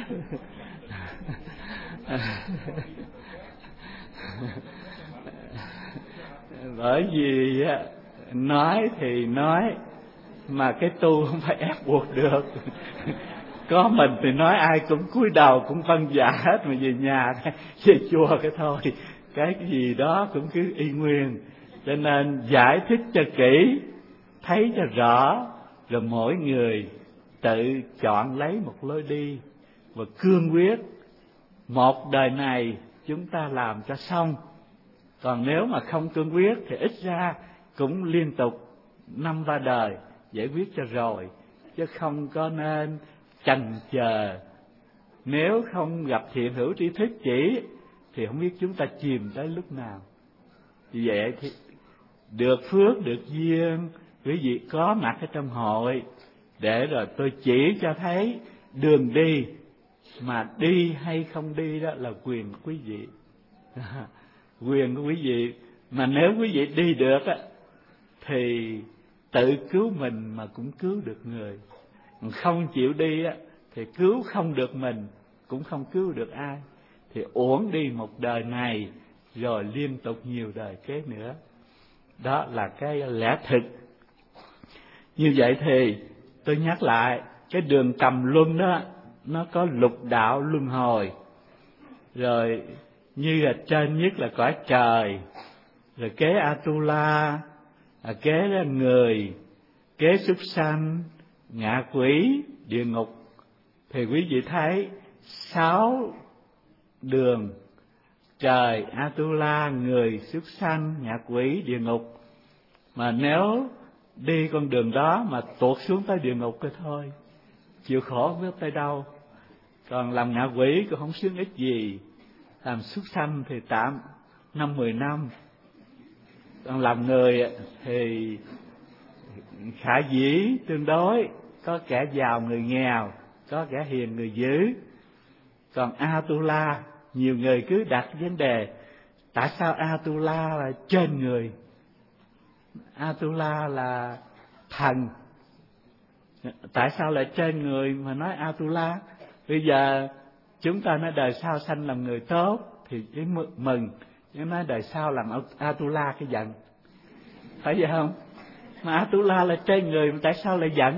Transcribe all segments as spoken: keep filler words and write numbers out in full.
Bởi vì nói thì nói, mà cái tu không phải ép buộc được. Có mình thì nói ai cũng cúi đầu cũng vâng dạ hết, mà về nhà về chùa cái thôi, cái gì đó cũng cứ y nguyên. Cho nên giải thích cho kỹ, thấy cho rõ, rồi mỗi người tự chọn lấy một lối đi và cương quyết. Một đời này chúng ta làm cho xong, còn nếu mà không cương quyết thì ít ra cũng liên tục năm ba đời giải quyết cho rồi, chứ không có nên chần chờ. Nếu không gặp thiện hữu tri thức chỉ thì không biết chúng ta chìm tới lúc nào. Vì vậy thì được phước được duyên, quý vị có mặt ở trong hội để rồi tôi chỉ cho thấy đường đi, mà đi hay không đi đó là quyền của quý vị. Quyền của quý vị. Mà nếu quý vị đi được á thì tự cứu mình mà cũng cứu được người. Không chịu đi á thì cứu không được mình, cũng không cứu được ai, thì uổng đi một đời này rồi liên tục nhiều đời kế nữa. Đó là cái lẽ thực. Như vậy thì tôi nhắc lại, cái đường trầm luân đó nó có lục đạo luân hồi. Rồi như là trên nhất là cõi trời, rồi kế Atula, kế là người, kế súc sanh, ngạ quỷ, địa ngục. Thì quý vị thấy sáu đường: trời, Atula, người, súc sanh, ngạ quỷ, địa ngục. Mà nếu đi con đường đó mà tuột xuống tới địa ngục cái thôi, chịu khổ không biết tới đâu. Còn làm ngạ quỷ cũng không sướng ích gì, làm súc sanh thì tạm năm mười năm, còn làm người thì khả dĩ tương đối, có kẻ giàu người nghèo, có kẻ hiền người dữ. Còn Atula, nhiều người cứ đặt vấn đề tại sao Atula là trên người, Atula là thần, tại sao lại trên người mà nói Atula? Bây giờ chúng ta nói đời sau sanh làm người tốt thì chỉ mừng, nhưng nói đời sau làm Atula cái giận, phải vậy không? Mà Atula là trên người mà tại sao lại giận?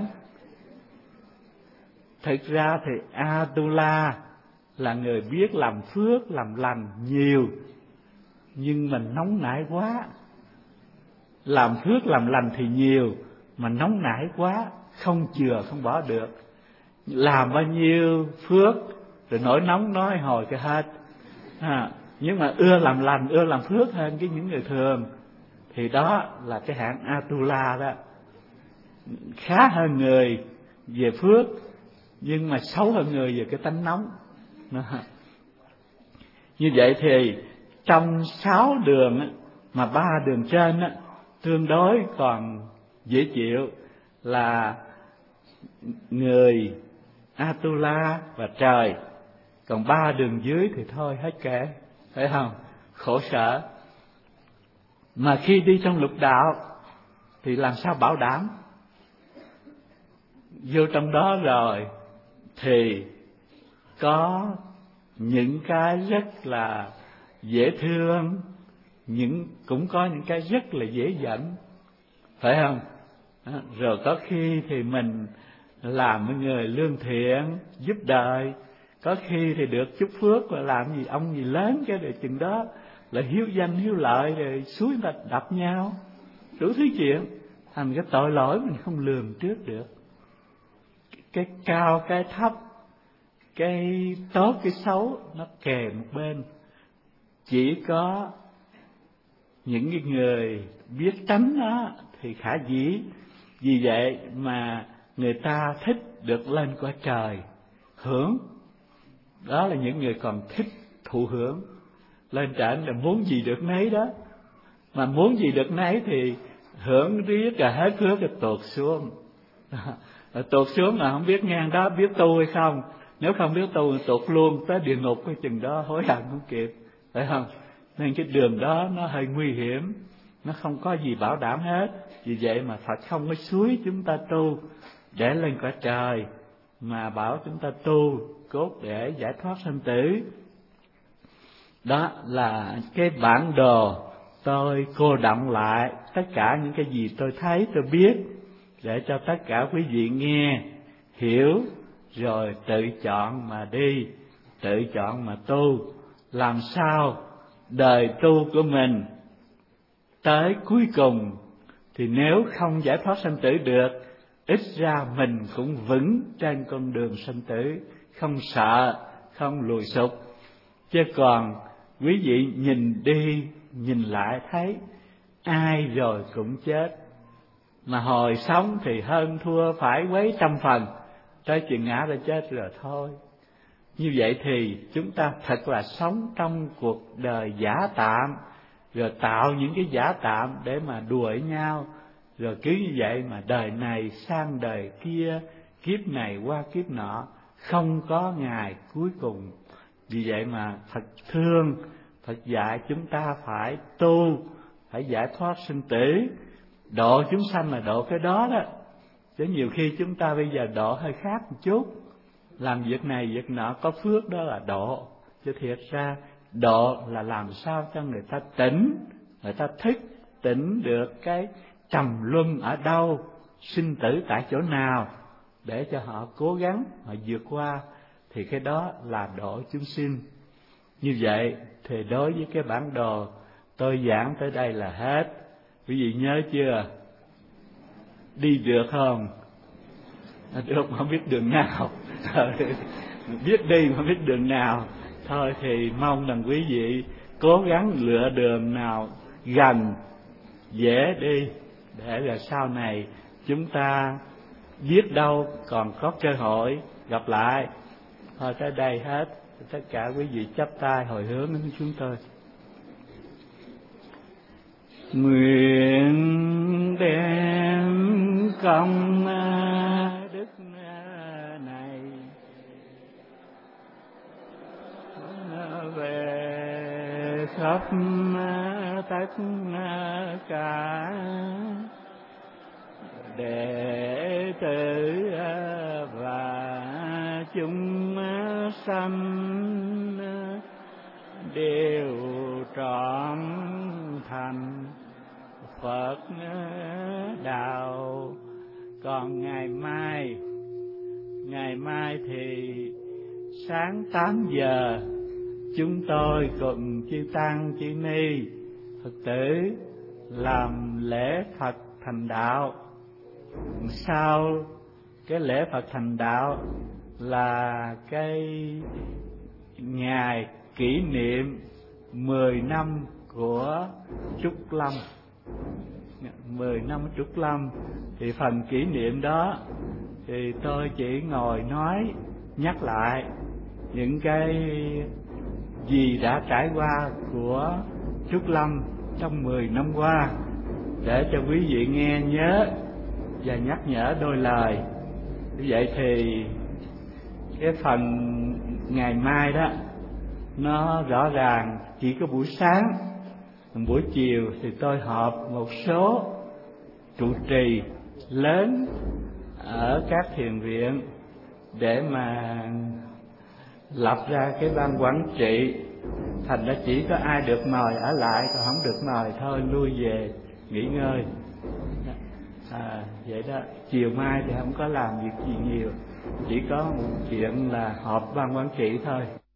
Thực ra thì Atula là người biết làm phước làm lành nhiều, nhưng mình nóng nảy quá. Làm phước làm lành thì nhiều, mà nóng nảy quá, không chừa không bỏ được. Làm bao nhiêu phước rồi nổi nóng nói hồi cái hết. À, nhưng mà ưa làm lành, ưa làm phước hơn cái những người thường, thì đó là cái hạng Atula đó. Khá hơn người về phước, nhưng mà xấu hơn người về cái tánh nóng. Đó. Như vậy thì trong sáu đường mà ba đường trên tương đối còn dễ chịu là người, Atula và trời. Còn ba đường dưới thì thôi hết kể, phải không? Khổ sở. Mà khi đi trong lục đạo thì làm sao bảo đảm? Vô trong đó rồi thì có những cái rất là dễ thương, những cũng có những cái rất là dễ dẫn, phải không? Rồi có khi thì mình làm với người lương thiện, giúp đời, có khi thì được chúc phước và làm gì ông gì lớn cái rồi chừng đó lại hiếu danh hiếu lợi rồi suối người ta đập nhau, đủ thứ chuyện, thành cái tội lỗi mình không lường trước được. Cái cao cái thấp, cái tốt cái xấu nó kề một bên. Chỉ có những cái người biết tránh nó thì khả dĩ. Vì vậy mà người ta thích được lên cõi trời hưởng. Đó là những người còn thích thụ hưởng. Lên trển là muốn gì được nấy đó. Mà muốn gì được nấy thì hưởng riết là hết phước rồi tuột xuống. Tuột xuống là không biết ngang đó biết tu hay không. Nếu không biết tu thì tuột luôn tới địa ngục, cái chừng đó hối hận không kịp, phải không? Nên cái đường đó nó hơi nguy hiểm, nó không có gì bảo đảm hết. Vì vậy mà Phật không có xúi chúng ta tu để lên cõi trời, mà bảo chúng ta tu cốt để giải thoát sanh tử. Đó là cái bản đồ tôi cô đọng lại tất cả những cái gì tôi thấy, tôi biết, để cho tất cả quý vị nghe, hiểu, rồi tự chọn mà đi, tự chọn mà tu. Làm sao đời tu của mình tới cuối cùng thì nếu không giải thoát sanh tử được, ít ra mình cũng vững trên con đường sanh tử, không sợ, không lùi sụp. Chứ còn quý vị nhìn đi nhìn lại thấy ai rồi cũng chết, mà hồi sống thì hơn thua phải quấy trăm phần, tới chuyện ngã đã chết rồi thôi. Như vậy thì chúng ta thật là sống trong cuộc đời giả tạm, rồi tạo những cái giả tạm để mà đuổi nhau, rồi cứ như vậy mà đời này sang đời kia, kiếp này qua kiếp nọ, không có ngày cuối cùng. Vì vậy mà Phật thương, Phật dạy chúng ta phải tu, phải giải thoát sinh tử, độ chúng sanh là độ cái đó đó. Chứ nhiều khi chúng ta bây giờ độ hơi khác một chút, làm việc này việc nọ có phước đó là độ, chứ thiệt ra độ là làm sao cho người ta tỉnh, người ta thức tỉnh được cái trầm luân ở đâu, sinh tử tại chỗ nào, để cho họ cố gắng họ vượt qua, thì cái đó là độ chúng sinh. Như vậy thì đối với cái bản đồ tôi giảng tới đây là hết. Quý vị nhớ chưa? Đi được không? Được mà không biết đường nào. Biết đi mà không biết đường nào. Thôi thì mong rằng quý vị cố gắng lựa đường nào gần, dễ đi, để rồi sau này chúng ta biết đâu còn có cơ hội gặp lại. Thôi tới đây hết. Tất cả quý vị chắp tay hồi hướng đến chúng tôi. Nguyện đem công đức này về khắp tất cả đệ tử và chúng sanh đều trọn thành Phật đạo. Còn ngày mai, ngày mai thì sáng tám giờ chúng tôi cùng chư tăng chư ni Phật tử làm lễ Phật thành đạo. Sau cái lễ Phật thành đạo là cái ngày kỷ niệm mười năm của Trúc Lâm. Mười năm Trúc Lâm thì phần kỷ niệm đó thì tôi chỉ ngồi nói nhắc lại những cái gì đã trải qua của Trúc Lâm trong mười năm qua, để cho quý vị nghe nhớ và nhắc nhở đôi lời. Như vậy thì cái phần ngày mai đó nó rõ ràng chỉ có buổi sáng, buổi chiều thì tôi họp một số trụ trì lớn ở các thiền viện để mà lập ra cái ban quản trị. Thành ra chỉ có ai được mời ở lại, còn không được mời thôi lui về nghỉ ngơi. À, vậy đó. Chiều mai thì không có làm việc gì nhiều, chỉ có một chuyện là họp ban quản trị thôi.